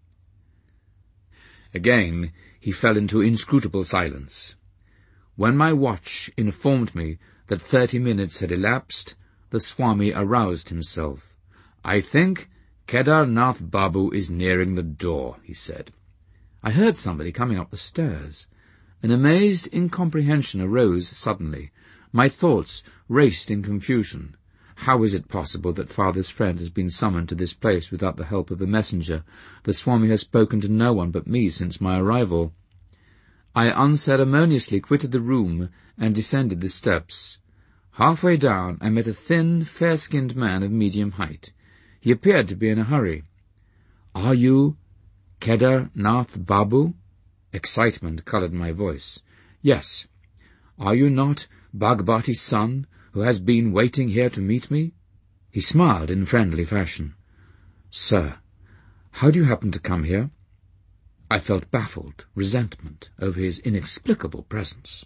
S2: Again he fell into inscrutable silence. When my watch informed me that thirty minutes had elapsed, the Swami aroused himself. I think Kedarnath Babu is nearing the door, he said. I heard somebody coming up the stairs. An amazed incomprehension arose suddenly. My thoughts raced in confusion. How is it possible that father's friend has been summoned to this place without the help of the messenger? The Swami has spoken to no one but me since my arrival. I unceremoniously quitted the room and descended the steps. Halfway down I met a thin, fair-skinned man of medium height. He appeared to be in a hurry. Are you Kedarnath Babu? Excitement coloured my voice. Yes. Are you not Bhagavati's son, who has been waiting here to meet me? He smiled in friendly fashion. Sir, how do you happen to come here? I felt baffled resentment over his inexplicable presence.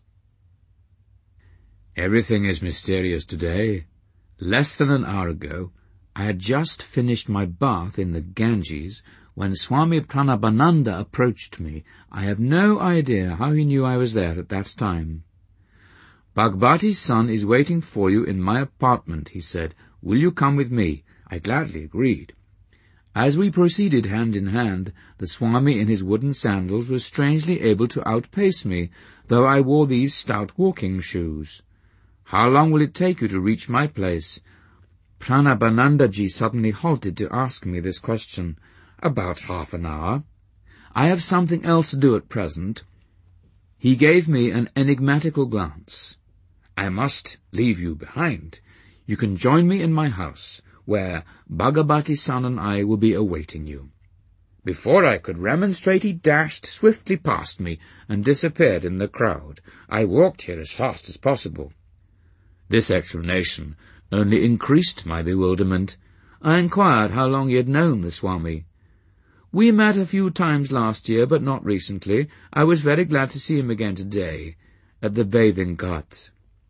S2: Everything is mysterious today. Less than an hour ago, I had just finished my bath in the Ganges when Swami Pranabananda approached me. I have no idea how he knew I was there at that time. Bhagavati's son is waiting for you in my apartment, he said. Will you come with me? I gladly agreed. As we proceeded hand in hand, the Swami in his wooden sandals was strangely able to outpace me, though I wore these stout walking shoes. How long will it take you to reach my place? Pranabanandaji suddenly halted to ask me this question. About half an hour. I have something else to do at present. He gave me an enigmatical glance. I must leave you behind. You can join me in my house, where Bhagavati's son and I will be awaiting you. Before I could remonstrate, he dashed swiftly past me and disappeared in the crowd. I walked here as fast as possible. This explanation only increased my bewilderment. I inquired how long he had known the Swami. We met a few times last year, but not recently. I was very glad to see him again today, at the bathing ghat.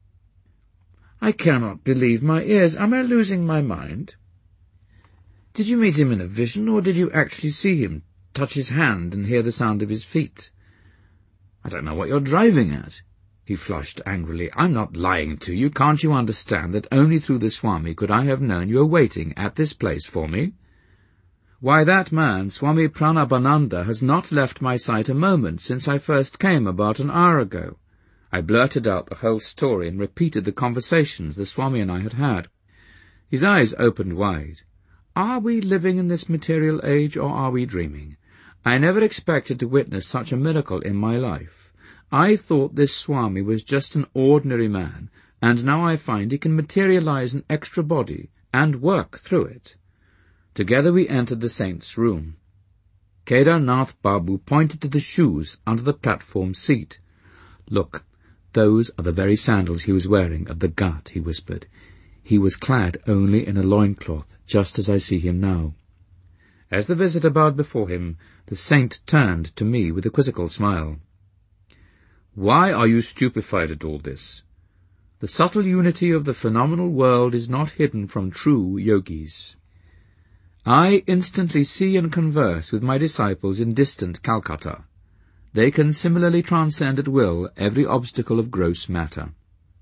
S2: I cannot believe my ears. Am I losing my mind? Did you meet him in a vision, or did you actually see him, touch his hand, and hear the sound of his feet? I don't know what you're driving at." He flushed angrily. "I'm not lying to you. Can't you understand that only through the Swami could I have known you were waiting at this place for me? Why, that man, Swami Pranabananda, has not left my sight a moment since I first came about an hour ago." I blurted out the whole story and repeated the conversations the Swami and I had had. His eyes opened wide. Are we living in this material age, or are we dreaming? I never expected to witness such a miracle in my life. I thought this Swami was just an ordinary man, and now I find he can materialize an extra body and work through it. Together we entered the saint's room. Kedarnath Babu pointed to the shoes under the platform seat. "Look, those are the very sandals he was wearing at the Ghat," he whispered. "He was clad only in a loincloth, just as I see him now." As the visitor bowed before him, the saint turned to me with a quizzical smile. "Why are you stupefied at all this? The subtle unity of the phenomenal world is not hidden from true yogis. I instantly see and converse with my disciples in distant Calcutta. They can similarly transcend at will every obstacle of gross matter."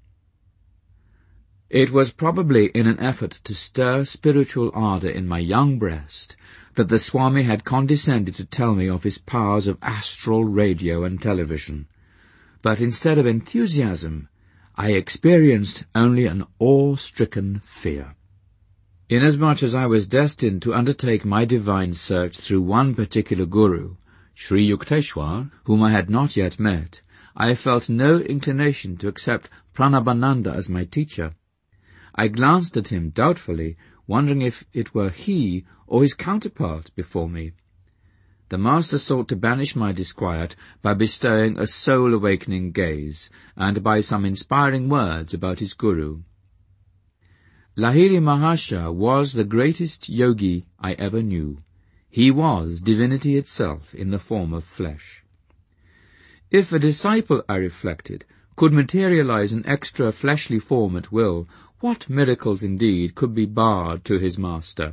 S2: It was probably in an effort to stir spiritual ardour in my young breast that the Swami had condescended to tell me of his powers of astral radio and television. But instead of enthusiasm, I experienced only an awe-stricken fear. Inasmuch as I was destined to undertake my divine search through one particular guru, Sri Yukteswar, whom I had not yet met, I felt no inclination to accept Pranabananda as my teacher. I glanced at him doubtfully, wondering if it were he or his counterpart before me. The master sought to banish my disquiet by bestowing a soul-awakening gaze, and by some inspiring words about his guru. Lahiri Mahasaya was the greatest yogi I ever knew. He was divinity itself in the form of flesh. If a disciple, I reflected, could materialize an extra fleshly form at will, what miracles indeed could be barred to his master?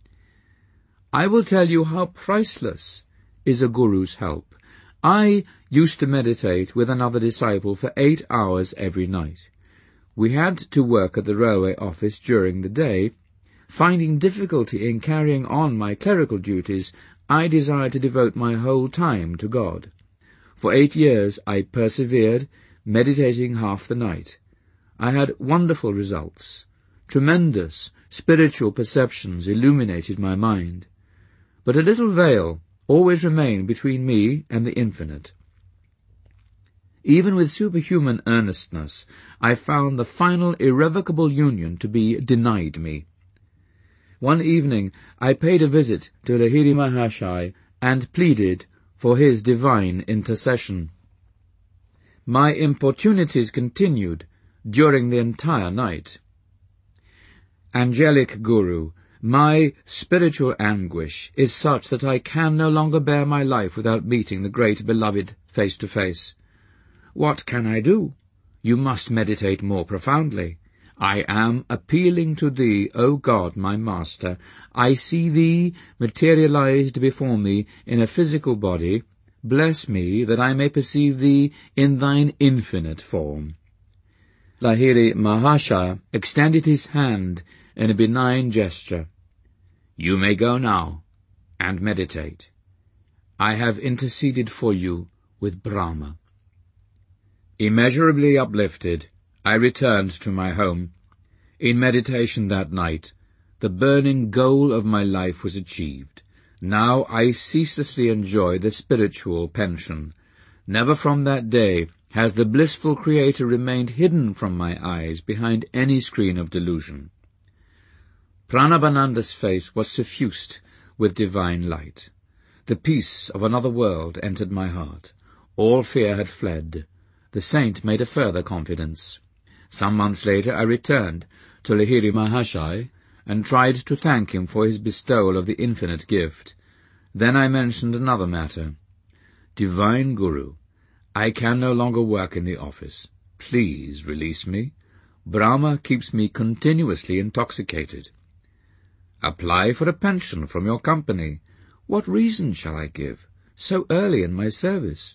S2: I will tell you how priceless is a guru's help. I used to meditate with another disciple for eight hours every night. We had to work at the railway office during the day. Finding difficulty in carrying on my clerical duties, I desired to devote my whole time to God. For eight years I persevered, meditating half the night. I had wonderful results. Tremendous spiritual perceptions illuminated my mind. But a little veil always remained between me and the infinite. Even with superhuman earnestness, I found the final irrevocable union to be denied me. One evening I paid a visit to Lahiri Mahasaya and pleaded for his divine intercession. My importunities continued during the entire night. "Angelic Guru, my spiritual anguish is such that I can no longer bear my life without meeting the great beloved face to face. What can I do? You must meditate more profoundly. I am appealing to thee, O God, my Master. I see thee materialized before me in a physical body. Bless me that I may perceive thee in thine infinite form." Lahiri Mahasaya extended his hand in a benign gesture. "You may go now and meditate. I have interceded for you with Brahma." Immeasurably uplifted, I returned to my home. In meditation that night, the burning goal of my life was achieved. Now I ceaselessly enjoy the spiritual pension. Never from that day has the blissful Creator remained hidden from my eyes behind any screen of delusion. Pranabananda's face was suffused with divine light. The peace of another world entered my heart. All fear had fled. The saint made a further confidence. Some months later I returned to Lahiri Mahasaya and tried to thank him for his bestowal of the infinite gift. Then I mentioned another matter. "Divine Guru, I can no longer work in the office. Please release me. Brahma keeps me continuously intoxicated." "Apply for a pension from your company. What reason shall I give? So early in my service."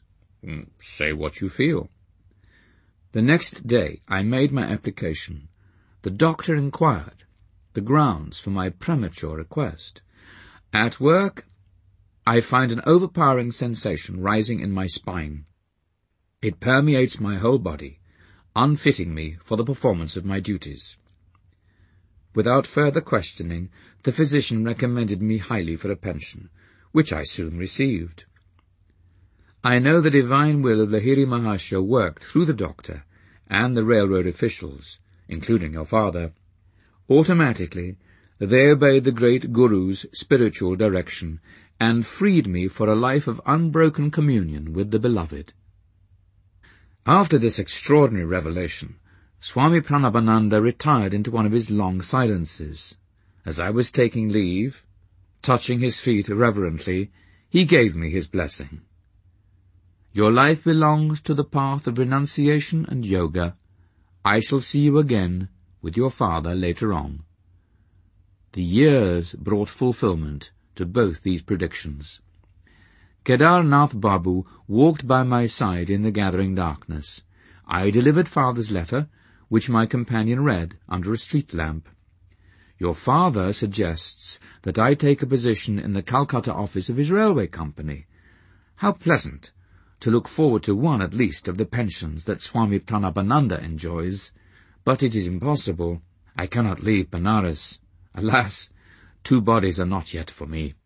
S2: Mm, say what you feel. The next day I made my application. The doctor inquired the grounds for my premature request. At work, I find an overpowering sensation rising in my spine. It permeates my whole body, unfitting me for the performance of my duties. Without further questioning, the physician recommended me highly for a pension, which I soon received. I know the divine will of Lahiri Mahasaya worked through the doctor and the railroad officials, including your father. Automatically, they obeyed the great Guru's spiritual direction and freed me for a life of unbroken communion with the Beloved. After this extraordinary revelation, Swami Pranabananda retired into one of his long silences. As I was taking leave, touching his feet reverently, he gave me his blessing. Your life belongs to the path of renunciation and yoga. I shall see you again with your father later on. The years brought fulfillment to both these predictions. Kedar Nath Babu walked by my side in the gathering darkness. I delivered father's letter, which my companion read under a street lamp. Your father suggests that I take a position in the Calcutta office of his railway company. How pleasant to look forward to one at least of the pensions that Swami Pranabananda enjoys. But it is impossible. I cannot leave Benares. Alas, two bodies are not yet for me.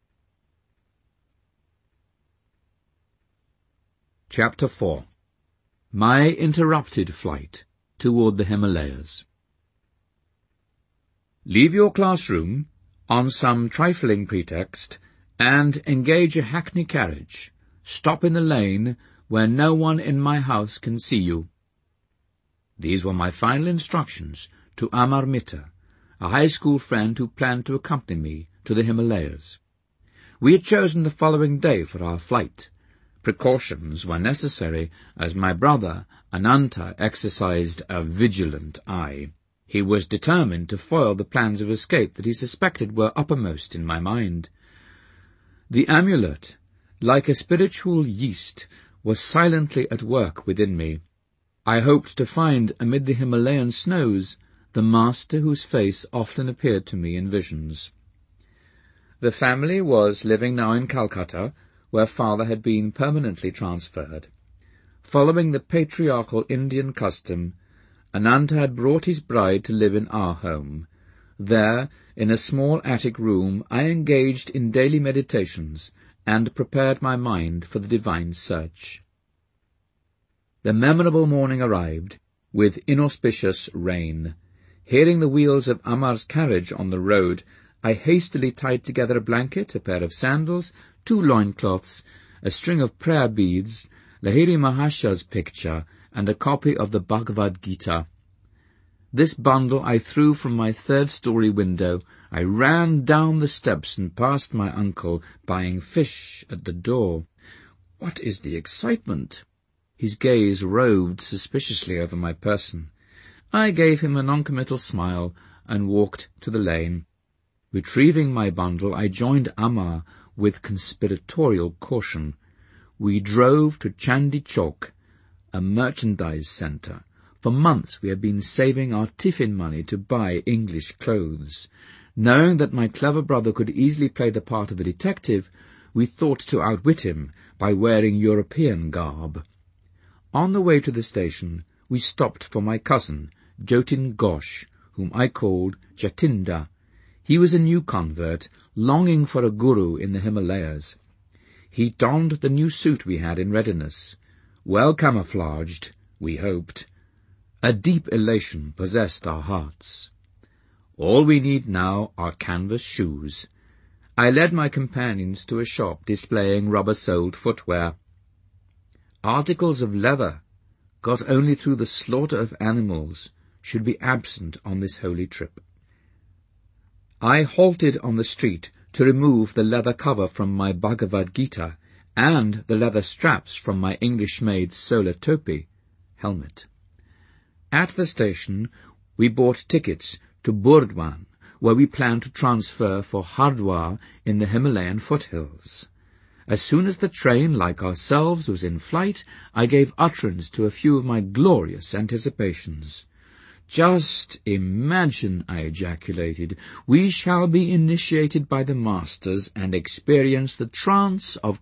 S2: Chapter four. My interrupted flight toward the Himalayas. Leave your classroom on some trifling pretext and engage a hackney carriage. Stop in the lane where no one in my house can see you. These were my final instructions to Amar Mitra, a high school friend who planned to accompany me to the Himalayas. We had chosen the following day for our flight. Precautions were necessary, as my brother Ananta exercised a vigilant eye. He was determined to foil the plans of escape that he suspected were uppermost in my mind. The amulet, like a spiritual yeast, was silently at work within me. I hoped to find amid the Himalayan snows the master whose face often appeared to me in visions. The family was living now in Calcutta, where father had been permanently transferred. Following the patriarchal Indian custom, Ananta had brought his bride to live in our home. There, in a small attic room, I engaged in daily meditations and prepared my mind for the divine search. The memorable morning arrived, with inauspicious rain. Hearing the wheels of Amar's carriage on the road, I hastily tied together a blanket, a pair of sandals, two loincloths, a string of prayer beads, Lahiri Mahasaya's picture, and a copy of the Bhagavad Gita. This bundle I threw from my third-story window. I ran down the steps and past my uncle, buying fish at the door. What is the excitement? His gaze roved suspiciously over my person. I gave him a noncommittal smile and walked to the lane. Retrieving my bundle, I joined Amar with conspiratorial caution. We drove to Chandi Chowk, a merchandise centre. For months we had been saving our tiffin money to buy English clothes. Knowing that my clever brother could easily play the part of a detective, we thought to outwit him by wearing European garb. On the way to the station, we stopped for my cousin, Jotin Ghosh, whom I called Jatinda. He was a new convert, longing for a guru in the Himalayas. He donned the new suit we had in readiness, well camouflaged, we hoped. A deep elation possessed our hearts. All we need now are canvas shoes. I led my companions to a shop displaying rubber-soled footwear. Articles of leather, got only through the slaughter of animals, should be absent on this holy trip. I halted on the street to remove the leather cover from my Bhagavad Gita and the leather straps from my English-made solar topi helmet. At the station, we bought tickets to Burdwan, where we planned to transfer for Hardwar in the Himalayan foothills. As soon as the train, like ourselves, was in flight, I gave utterance to a few of my glorious anticipations. "Just imagine," I ejaculated, "we shall be initiated by the masters and experience the trance of